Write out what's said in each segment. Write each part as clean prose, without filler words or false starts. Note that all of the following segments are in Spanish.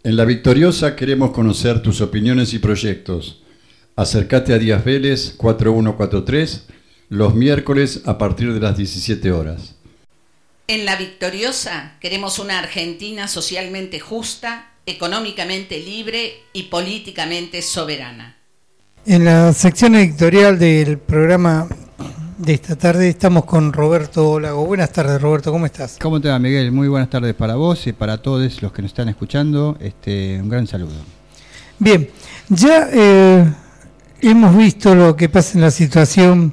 En La Victoriosa queremos conocer tus opiniones y proyectos. Acércate a Díaz Vélez 4143 los miércoles a partir de las 17 horas. En La Victoriosa queremos una Argentina socialmente justa, económicamente libre y políticamente soberana. En la sección editorial del programa de esta tarde estamos con Roberto Lago. Buenas tardes, Roberto, ¿cómo estás? ¿Cómo te va, Miguel? Muy buenas tardes para vos y para todos los que nos están escuchando. Un gran saludo. Bien, ya hemos visto lo que pasa en la situación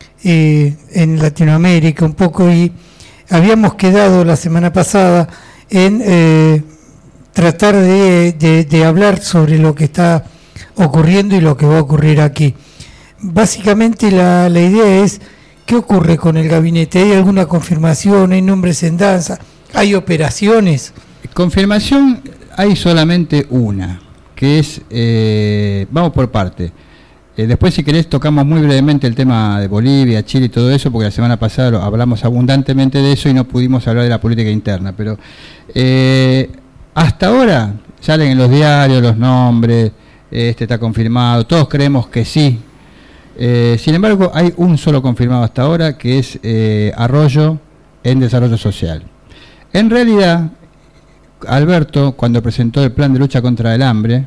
en Latinoamérica un poco, y habíamos quedado la semana pasada en tratar de hablar sobre lo que está ocurriendo y lo que va a ocurrir aquí. Básicamente la idea es, ¿qué ocurre con el gabinete? ¿Hay alguna confirmación? ¿Hay nombres en danza? ¿Hay operaciones? Confirmación hay solamente una, que es, vamos por parte. Después, si querés, tocamos muy brevemente el tema de Bolivia, Chile y todo eso, porque la semana pasada hablamos abundantemente de eso y no pudimos hablar de la política interna. Pero hasta ahora salen en los diarios los nombres, está confirmado, todos creemos que sí. Sin embargo, hay un solo confirmado hasta ahora, que es Arroyo en Desarrollo Social. En realidad, Alberto, cuando presentó el plan de lucha contra el hambre,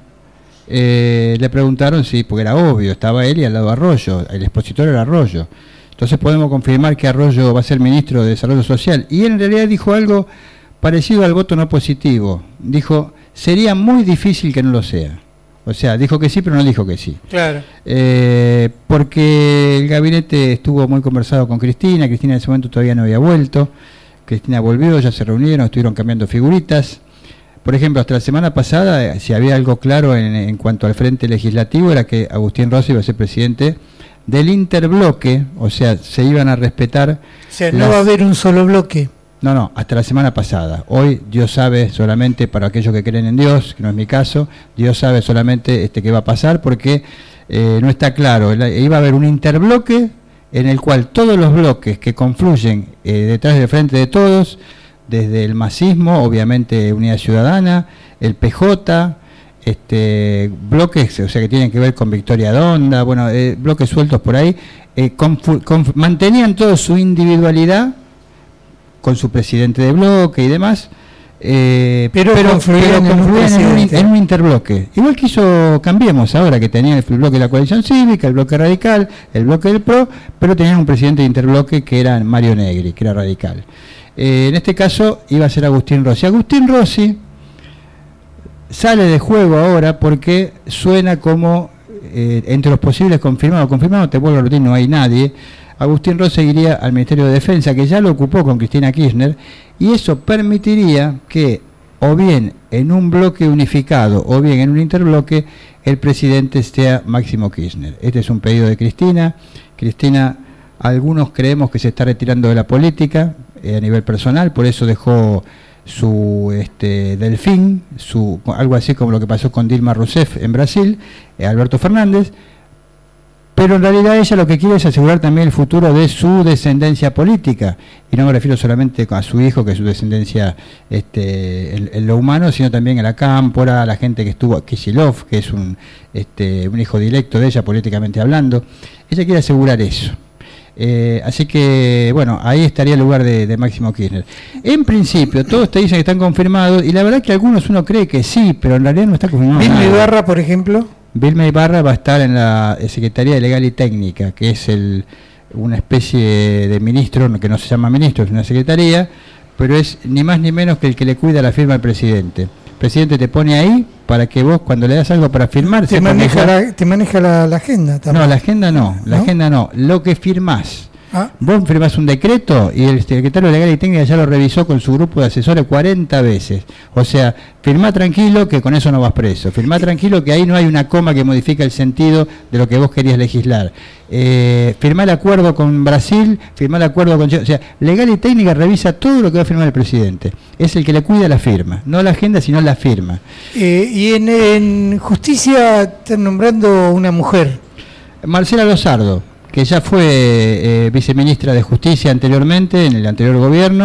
le preguntaron si, porque era obvio, estaba él y al lado Arroyo, el expositor era Arroyo. Entonces podemos confirmar que Arroyo va a ser ministro de Desarrollo Social. Y él en realidad dijo algo parecido al voto no positivo. Dijo, sería muy difícil que no lo sea. O sea, dijo que sí, pero no dijo que sí. Claro. Porque el gabinete estuvo muy conversado con Cristina. Cristina en ese momento todavía no había vuelto. Cristina volvió, ya se reunieron, estuvieron cambiando figuritas. Por ejemplo, hasta la semana pasada, si había algo claro en cuanto al frente legislativo, era que Agustín Rossi iba a ser presidente del interbloque, o sea, se iban a respetar... O sea, no va a haber un solo bloque. No, hasta la semana pasada. Hoy Dios sabe solamente, para aquellos que creen en Dios, que no es mi caso, Dios sabe solamente qué va a pasar, porque no está claro. Iba a haber un interbloque en el cual todos los bloques que confluyen detrás del Frente de Todos, desde el masismo, obviamente Unidad Ciudadana, el PJ, bloques, o sea, que tienen que ver con Victoria Donda, bueno, bloques sueltos por ahí, mantenían toda su individualidad con su presidente de bloque y demás, pero confluían en un interbloque. Igual que hizo Cambiemos ahora, que tenía el bloque de la coalición cívica, el bloque radical, el bloque del PRO, pero tenían un presidente de interbloque que era Mario Negri, que era radical. En este caso iba a ser Agustín Rossi. Agustín Rossi sale de juego ahora porque suena como, entre los posibles confirmados, te vuelvo a repetir, no hay nadie. Agustín Rossi iría al Ministerio de Defensa, que ya lo ocupó con Cristina Kirchner, y eso permitiría que, o bien en un bloque unificado, o bien en un interbloque, el presidente sea Máximo Kirchner. Este es un pedido de Cristina. Cristina, algunos creemos que se está retirando de la política a nivel personal, por eso dejó su delfín, algo así como lo que pasó con Dilma Rousseff en Brasil, Alberto Fernández. Pero en realidad ella lo que quiere es asegurar también el futuro de su descendencia política, y no me refiero solamente a su hijo, que es su descendencia en lo humano, sino también a la Cámpora, a la gente que estuvo, Kicillof, que es un hijo directo de ella políticamente hablando. Ella quiere asegurar eso. Así que, bueno, ahí estaría el lugar de Máximo Kirchner. En principio, todos te dicen que están confirmados, y la verdad que algunos uno cree que sí, pero en realidad no está confirmado. ¿Vilma Ibarra, por ejemplo? Vilma Ibarra va a estar en la Secretaría de Legal y Técnica, que es una especie de ministro, que no se llama ministro, es una secretaría, pero es ni más ni menos que el que le cuida la firma al presidente. El presidente te pone ahí para que vos, cuando le das algo para firmar... Te maneja la agenda también. No, la agenda no, agenda no, lo que firmás. Vos firmás un decreto y el secretario de Legal y Técnica ya lo revisó con su grupo de asesores 40 veces. O sea, firmá tranquilo que con eso no vas preso. Firmá tranquilo que ahí no hay una coma que modifica el sentido de lo que vos querías legislar. Firmá el acuerdo con Brasil, firmá el acuerdo con... O sea, Legal y Técnica revisa todo lo que va a firmar el presidente. Es el que le cuida la firma. No la agenda, sino la firma. Y en Justicia están nombrando una mujer. Marcela Lozardo, que ya fue viceministra de Justicia anteriormente, en el anterior gobierno,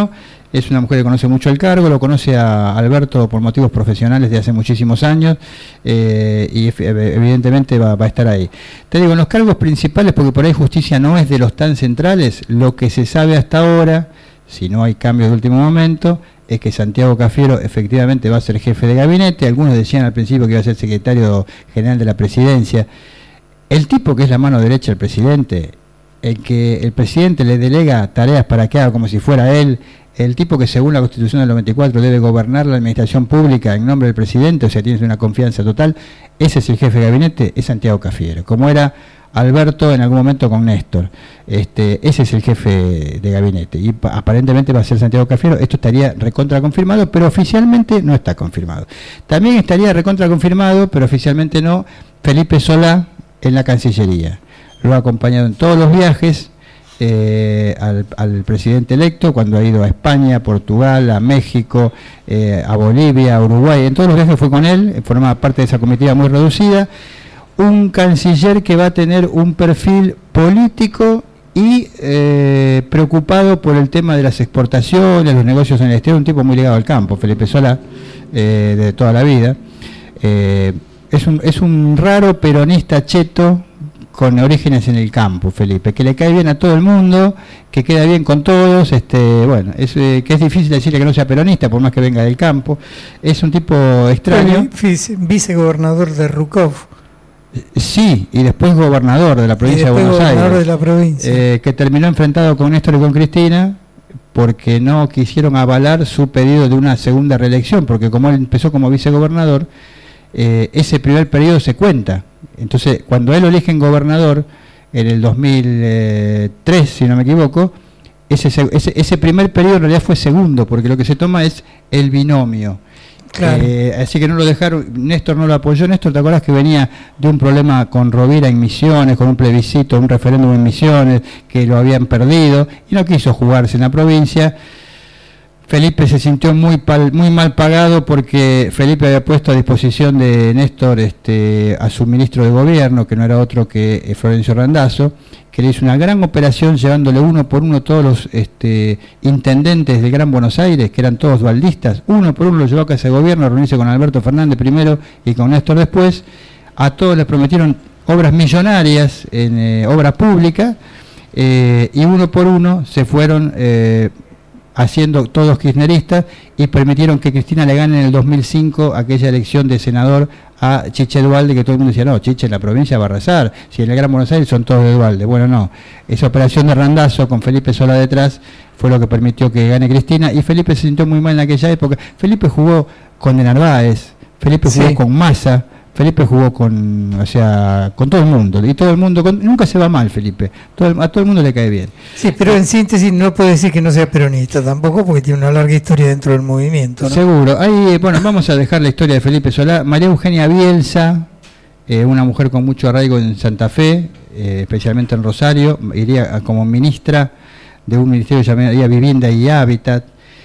Es una mujer que conoce mucho el cargo, lo conoce a Alberto por motivos profesionales de hace muchísimos años, y evidentemente va a estar ahí. Te digo, en los cargos principales, porque por ahí justicia no es de los tan centrales, lo que se sabe hasta ahora, si no hay cambios de último momento, es que Santiago Cafiero efectivamente va a ser jefe de gabinete. Algunos decían al principio que iba a ser secretario general de la presidencia. El tipo que es la mano derecha del presidente, el que el presidente le delega tareas para que haga como si fuera él, el tipo que según la Constitución del 94 debe gobernar la administración pública en nombre del presidente, o sea, tiene una confianza total, ese es el jefe de gabinete, es Santiago Cafiero, como era Alberto en algún momento con Néstor. Ese es el jefe de gabinete y aparentemente va a ser Santiago Cafiero. Esto estaría recontra confirmado, pero oficialmente no está confirmado. También estaría recontra confirmado, pero oficialmente no, Felipe Solá en la Cancillería. Lo ha acompañado en todos los viajes al presidente electo, cuando ha ido a España, a Portugal, a México, a Bolivia, a Uruguay. En todos los viajes fue con él, formaba parte de esa comitiva muy reducida. Un canciller que va a tener un perfil político y preocupado por el tema de las exportaciones, los negocios en el exterior, un tipo muy ligado al campo, Felipe Solá, de toda la vida. Es un raro peronista cheto con orígenes en el campo, Felipe, que le cae bien a todo el mundo, que queda bien con todos, bueno, que es difícil decirle que no sea peronista, por más que venga del campo. Es un tipo extraño. Vicegobernador de Rukov. Sí, y después gobernador de la provincia de Buenos Aires, de la provincia. que terminó enfrentado con Néstor y con Cristina porque no quisieron avalar su pedido de una segunda reelección, porque como él empezó como vicegobernador, ese primer periodo se cuenta. Entonces, cuando él lo eligen gobernador en el 2003, si no me equivoco, ese primer periodo en realidad fue segundo, porque lo que se toma es el binomio. Claro. Así que no lo dejaron, Néstor no lo apoyó. Néstor, ¿te acordás que venía de un problema con Rovira en Misiones, con un plebiscito, un referéndum en Misiones, que lo habían perdido, y no quiso jugarse en la provincia? Felipe se sintió muy mal pagado porque Felipe había puesto a disposición de Néstor a su ministro de gobierno, que no era otro que Florencio Randazzo, que le hizo una gran operación llevándole uno por uno todos los intendentes del Gran Buenos Aires, que eran todos dualdistas, uno por uno lo llevó a casa de gobierno a reunirse con Alberto Fernández primero y con Néstor después. A todos les prometieron obras millonarias en obra pública, y uno por uno se fueron haciendo todos kirchneristas y permitieron que Cristina le gane en el 2005 aquella elección de senador a Chiche Duhalde, que todo el mundo decía, no, Chiche en la provincia va a arrasar, si en el Gran Buenos Aires son todos de Duhalde. Bueno, no, esa operación de Randazzo con Felipe Solá detrás fue lo que permitió que gane Cristina, y Felipe se sintió muy mal en aquella época. Felipe jugó con De Narváez, Felipe jugó con Massa, Felipe jugó con todo el mundo, y todo el mundo, nunca se va mal Felipe, a todo el mundo le cae bien. Sí, pero en síntesis no puede decir que no sea peronista tampoco, porque tiene una larga historia dentro del movimiento, ¿no? Seguro. Ahí, bueno, vamos a dejar la historia de Felipe Solá. María Eugenia Bielsa, una mujer con mucho arraigo en Santa Fe, especialmente en Rosario, iría como ministra de un ministerio llamado Vivienda y Hábitat.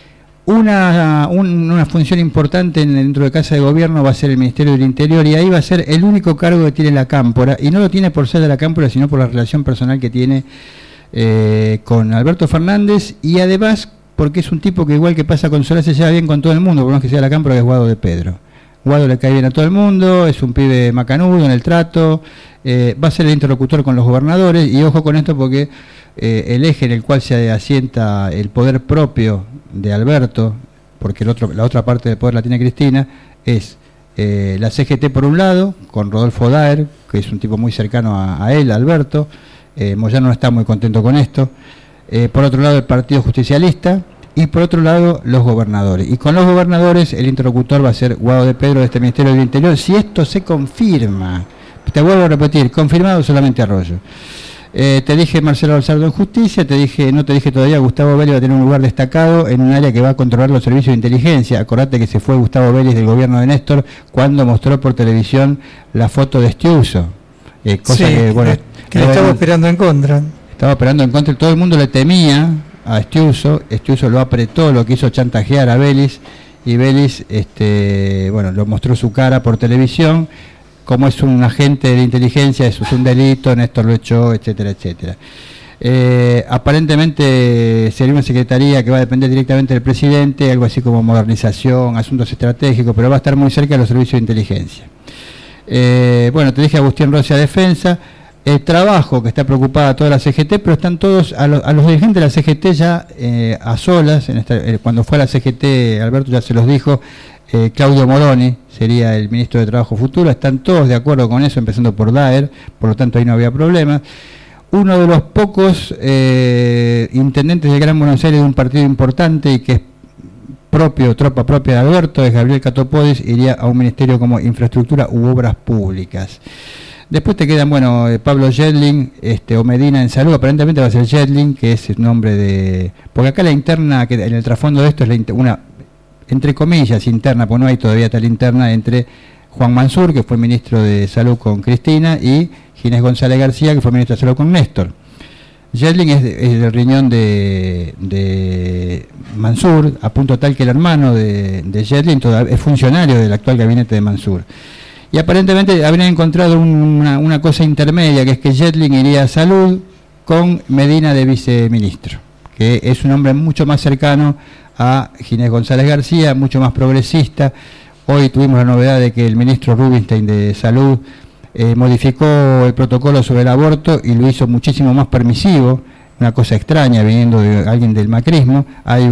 Una función importante dentro de Casa de Gobierno va a ser el Ministerio del Interior, y ahí va a ser el único cargo que tiene la Cámpora, y no lo tiene por ser de la Cámpora, sino por la relación personal que tiene con Alberto Fernández, y además porque es un tipo que, igual que pasa con Solá, se lleva bien con todo el mundo, por más que sea la Cámpora, que es Guado de Pedro. Guado le cae bien a todo el mundo, es un pibe macanudo en el trato, va a ser el interlocutor con los gobernadores, y ojo con esto porque el eje en el cual se asienta el poder propio de Alberto, porque la otra parte del poder la tiene Cristina, es la CGT por un lado, con Rodolfo Daer, que es un tipo muy cercano a él, a Alberto. Moyano no está muy contento con esto. Por otro lado, el Partido Justicialista, y por otro lado, los gobernadores. Y con los gobernadores, el interlocutor va a ser Guado de Pedro, de este Ministerio del Interior. Si esto se confirma, te vuelvo a repetir, confirmado solamente Arroyo. Te dije Marcelo Balsardo en Justicia, no te dije todavía, Gustavo Vélez va a tener un lugar destacado en un área que va a controlar los servicios de inteligencia. Acordate que se fue Gustavo Vélez del gobierno de Néstor cuando mostró por televisión la foto de Estiuso, cosa que le estaba operando en contra. Estaba operando en contra, todo el mundo le temía a Estiuso. Estiuso lo apretó, lo quiso chantajear a Vélez, y Vélez lo mostró su cara por televisión. Como es un agente de inteligencia, eso es un delito, Néstor lo echó, etcétera, etcétera. Aparentemente sería una secretaría que va a depender directamente del presidente, algo así como modernización, asuntos estratégicos, pero va a estar muy cerca de los servicios de inteligencia. Bueno, te dije Agustín Rossi a Defensa. El trabajo que está preocupada toda la CGT, pero están todos, a los dirigentes de la CGT ya a solas, cuando fue a la CGT, Alberto ya se los dijo, Claudio Moroni sería el ministro de Trabajo futuro, están todos de acuerdo con eso, empezando por Daer, por lo tanto ahí no había problema. Uno de los pocos intendentes del Gran Buenos Aires de un partido importante y que es tropa propia de Alberto, es Gabriel Catopodis, iría a un ministerio como Infraestructura u Obras Públicas. Después te quedan, bueno, Pablo Jedlin o Medina en Salud, aparentemente va a ser Jedlin, que es el nombre de... Porque acá la interna, que en el trasfondo de esto es una, entre comillas, interna, porque no hay todavía tal interna, entre Juan Mansur, que fue ministro de Salud con Cristina, y Ginés González García, que fue ministro de Salud con Néstor. Jedlin es del riñón de Mansur, a punto tal que el hermano de Jedlin es funcionario del actual gabinete de Mansur. Y aparentemente habrían encontrado una cosa intermedia, que es que Jedlin iría a Salud con Medina de viceministro, que es un hombre mucho más cercano a Ginés González García, mucho más progresista. Hoy tuvimos la novedad de que el ministro Rubinstein de Salud modificó el protocolo sobre el aborto y lo hizo muchísimo más permisivo, una cosa extraña viniendo de alguien del macrismo. Hay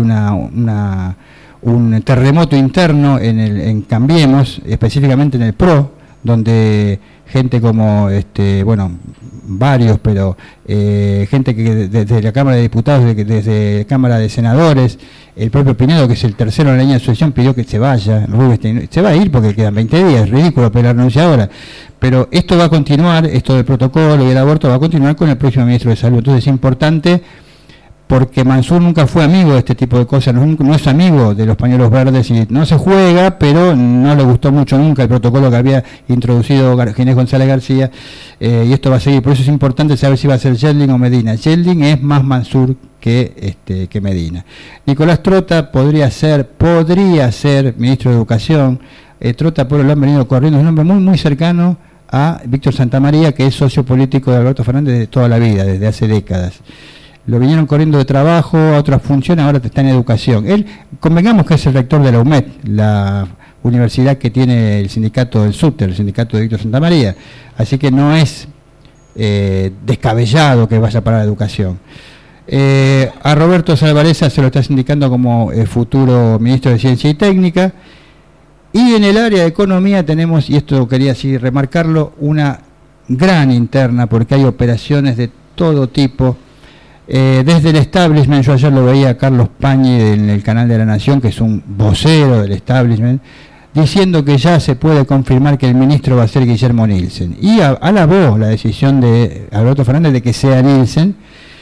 un terremoto interno en Cambiemos, específicamente en el PRO, donde gente como, varios, pero gente que desde la Cámara de Diputados, desde la Cámara de Senadores, el propio Pinedo, que es el tercero en la línea de sucesión, pidió que se vaya. Rubinstein se va a ir porque quedan 20 días, es ridículo pedir la renuncia ahora. Pero esto va a continuar, esto del protocolo y el aborto va a continuar con el próximo ministro de Salud. Entonces es importante, porque Mansur nunca fue amigo de este tipo de cosas, no es amigo de los pañuelos verdes y no se juega, pero no le gustó mucho nunca el protocolo que había introducido Ginés González García, y esto va a seguir. Por eso es importante saber si va a ser Jedlin o Medina. Jedlin es más Mansur que Medina. Nicolás Trota podría ser ministro de Educación. Trota, por lo han venido corriendo, es un hombre muy cercano a Víctor Santamaría, que es socio político de Alberto Fernández de toda la vida, desde hace décadas. Lo vinieron corriendo de trabajo a otras funciones, ahora está en educación. Él, convengamos que es el rector de la UMED, la universidad que tiene el sindicato del SUTER, el sindicato de Víctor Santamaría. Así que no es descabellado que vaya para la educación. A Roberto Salvareza se lo está indicando como futuro ministro de Ciencia y Técnica. Y en el área de economía tenemos, y esto quería así remarcarlo, una gran interna, porque hay operaciones de todo tipo. Desde el establishment, yo ayer lo veía a Carlos Pañi en el canal de La Nación, que es un vocero del establishment, diciendo que ya se puede confirmar que el ministro va a ser Guillermo Nielsen. Y alabó la decisión de Alberto Fernández de que sea Nielsen,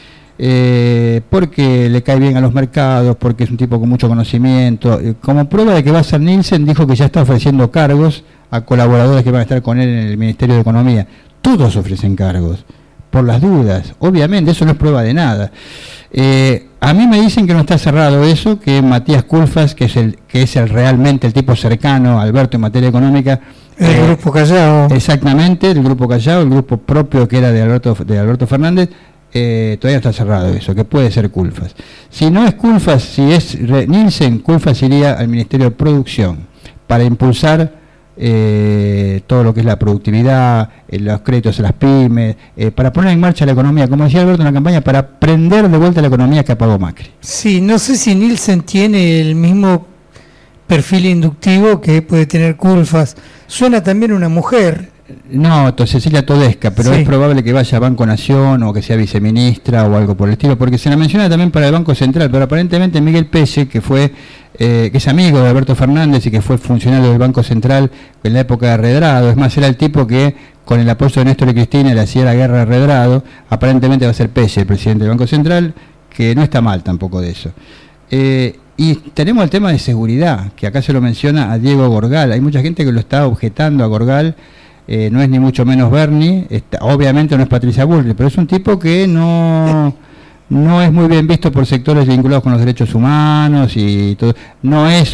porque le cae bien a los mercados, porque es un tipo con mucho conocimiento. Como prueba de que va a ser Nielsen, dijo que ya está ofreciendo cargos a colaboradores que van a estar con él en el Ministerio de Economía. Todos ofrecen cargos, por las dudas, obviamente, eso no es prueba de nada. A mí me dicen que no está cerrado eso, que Matías Culfas, que es realmente el tipo cercano a Alberto en materia económica, el Grupo Callao. Exactamente, el Grupo Callao, el grupo propio que era de Alberto Fernández, todavía está cerrado eso, que puede ser Culfas. Si no es Culfas, si es Nielsen, Culfas iría al Ministerio de Producción para impulsar todo lo que es la productividad, los créditos a las pymes, para poner en marcha la economía, como decía Alberto en la campaña, para prender de vuelta la economía que apagó Macri. Sí, no sé si Nielsen tiene el mismo perfil inductivo que puede tener Culfas. Suena también una mujer. No, Cecilia Todesca, pero sí, es probable que vaya a Banco Nación o que sea viceministra o algo por el estilo, porque se la menciona también para el Banco Central, pero aparentemente Miguel Pelle, que es amigo de Alberto Fernández y que fue funcionario del Banco Central en la época de Redrado, es más, era el tipo que con el apoyo de Néstor y Cristina le hacía la guerra a Redrado. Aparentemente va a ser Pelle el presidente del Banco Central, que no está mal tampoco de eso. Y tenemos el tema de seguridad, que acá se lo menciona a Diego Gorgal. Hay mucha gente que lo está objetando a Gorgal. No es ni mucho menos Bernie, obviamente no es Patricia Bullrich, pero es un tipo que no no es muy bien visto por sectores vinculados con los derechos humanos y todo. No es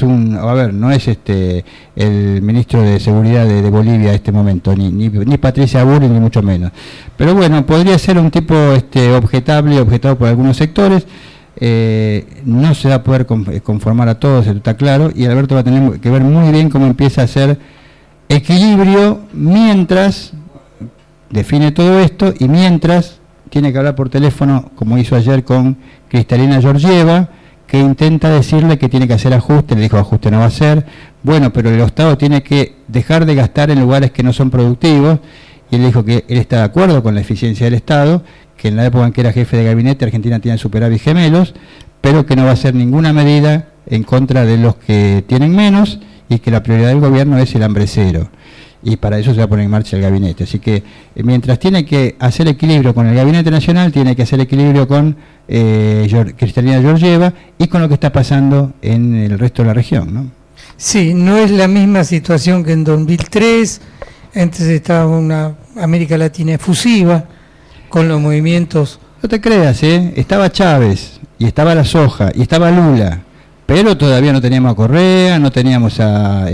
el ministro de Seguridad de Bolivia en este momento, ni Patricia Bullrich, ni mucho menos. Pero bueno, podría ser un tipo objetado por algunos sectores. No se va a poder conformar a todos, esto está claro, y Alberto va a tener que ver muy bien cómo empieza a hacer equilibrio mientras define todo esto y mientras tiene que hablar por teléfono, como hizo ayer con Kristalina Georgieva, que intenta decirle que tiene que hacer ajuste. Le dijo: ajuste no va a hacer. Bueno, pero el Estado tiene que dejar de gastar en lugares que no son productivos, y él dijo que él está de acuerdo con la eficiencia del Estado, que en la época en que era jefe de gabinete Argentina tenía superávit gemelos, pero que no va a hacer ninguna medida en contra de los que tienen menos, y que la prioridad del gobierno es el hambre cero. Y para eso se va a poner en marcha el gabinete. Así que mientras tiene que hacer equilibrio con el gabinete nacional, tiene que hacer equilibrio con Kristalina Georgieva y con lo que está pasando en el resto de la región, ¿no? Sí, no es la misma situación que en 2003. Antes estaba una América Latina efusiva con los movimientos. No te creas, estaba Chávez, y estaba La Soja, y estaba Lula, pero todavía no teníamos a Correa, no teníamos a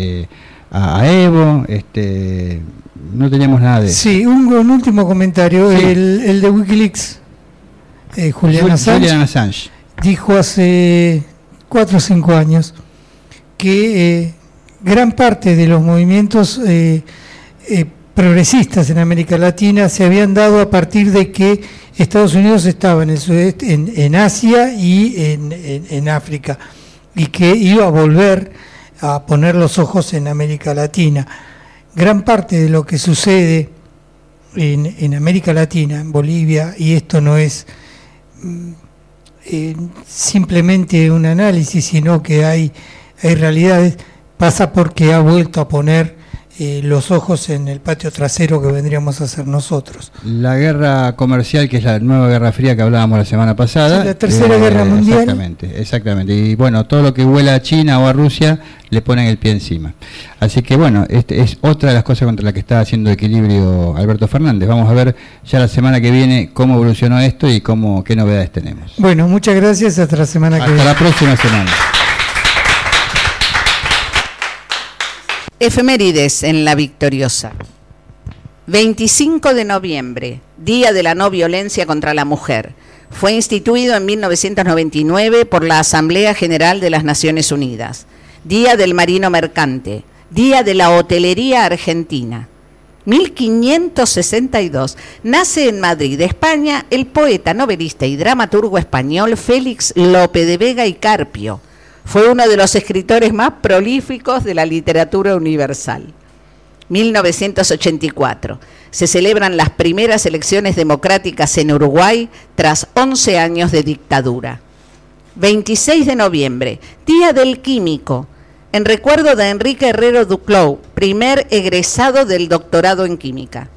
Evo, no teníamos nada de eso. Sí, un último comentario, sí. El de Wikileaks, Julian Assange dijo hace 4 o 5 años que gran parte de los movimientos progresistas en América Latina se habían dado a partir de que Estados Unidos estaba en el sudeste, en Asia y en África, y que iba a volver a poner los ojos en América Latina. Gran parte de lo que sucede en América Latina, en Bolivia, y esto no es simplemente un análisis, sino que hay realidades, pasa porque ha vuelto a poner los ojos en el patio trasero que vendríamos a hacer nosotros. La guerra comercial, que es la nueva Guerra Fría que hablábamos la semana pasada. Sí, la tercera guerra mundial. Exactamente. Y bueno, todo lo que huela a China o a Rusia le ponen el pie encima. Así que bueno, es otra de las cosas contra las que está haciendo equilibrio Alberto Fernández. Vamos a ver ya la semana que viene cómo evolucionó esto y qué novedades tenemos. Bueno, muchas gracias. Hasta la semana que viene. Hasta la próxima semana. Efemérides en La Victoriosa. 25 de noviembre, Día de la No Violencia contra la Mujer. Fue instituido en 1999 por la Asamblea General de las Naciones Unidas. Día del Marino Mercante. Día de la Hotelería Argentina. 1562. Nace en Madrid, España, el poeta, novelista y dramaturgo español Félix Lope de Vega y Carpio. Fue uno de los escritores más prolíficos de la literatura universal. 1984. Se celebran las primeras elecciones democráticas en Uruguay tras 11 años de dictadura. 26 de noviembre, Día del Químico, en recuerdo de Enrique Herrero Duclos, primer egresado del doctorado en química.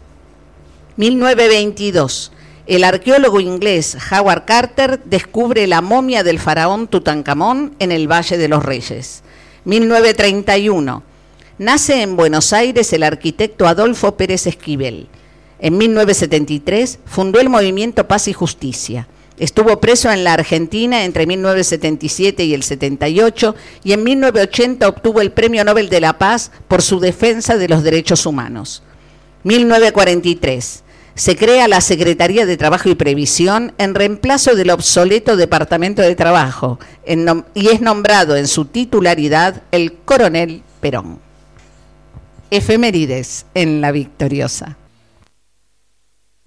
1922. El arqueólogo inglés Howard Carter descubre la momia del faraón Tutankamón en el Valle de los Reyes. 1931. Nace en Buenos Aires el arquitecto Adolfo Pérez Esquivel. En 1973 fundó el movimiento Paz y Justicia. Estuvo preso en la Argentina entre 1977 y el 78 y en 1980 obtuvo el Premio Nobel de la Paz por su defensa de los derechos humanos. 1943. Se crea la Secretaría de Trabajo y Previsión en reemplazo del obsoleto Departamento de Trabajo y es nombrado en su titularidad el Coronel Perón. Efemérides en La Victoriosa.